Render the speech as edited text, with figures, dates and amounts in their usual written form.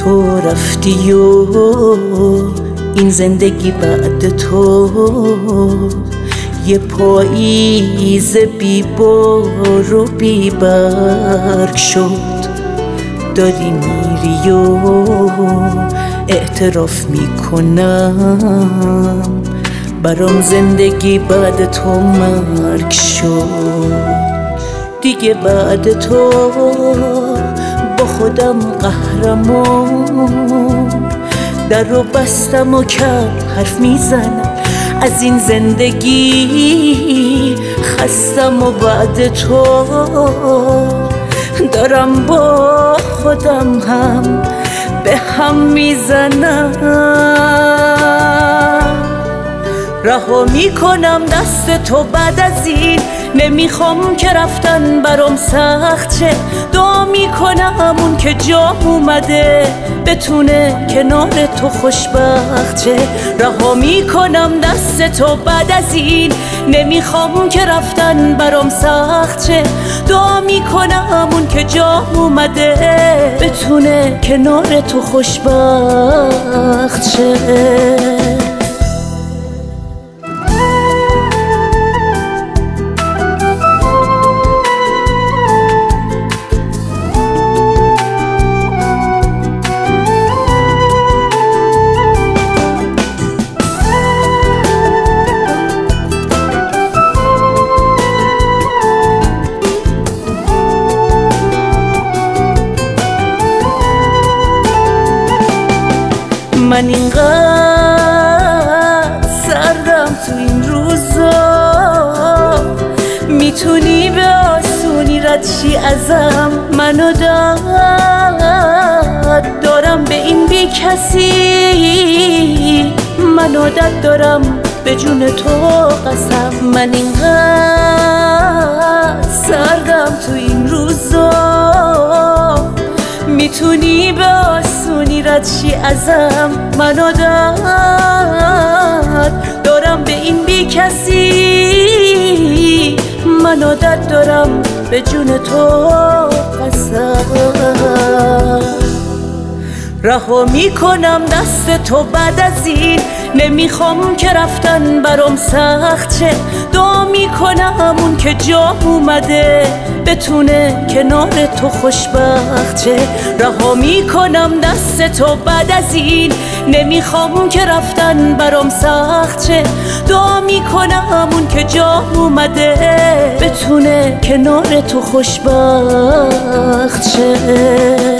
تو رفتی و این زندگی بعد تو یه پاییز بی بار و بی برگ شد. داری میری و اعتراف میکنم برام زندگی بعد تو مرگ شد. دیگه بعد تو با خودم قهرمان در رو بستم و کم حرف میزنم از این زندگی خستم و بعد تو دارم با خودم هم به هم میزنم. رها میکنم دست تو بعد از این، نمیخوام که رفتن برام سخت شه. دعا میکنم اون که جا اومده بتونه کنار تو خوشبخت شه. رها میکنم دست تو بعد از این، نمیخوام که رفتن برام سخت شه. دعا میکنم اون که جا اومده بتونه کنار تو خوشبخت شه. من اینقدر سردم تو این روزا، میتونی به آسونی رد شی ازم. منو دارم به این بی کسی، من عادت دارم به جون تو قسم. من اینقدر سردم تو این روزا، میتونی به آسونی رد شی ازم. من عادت دارم به این بی کسی، من عادت دارم به جون تو قسم. رها میکنم دست تو بعد از این، نمیخوام که رفتن برام سخت شه. دعا میکنم اون که جا اومده بتونه کنار تو خوشبخت شه. رها میکنم دست تو بعد از این، نمیخوام که رفتن برام سخت شه. دعا میکنم اون که جا اومده بتونه کنار تو خوشبخت شه.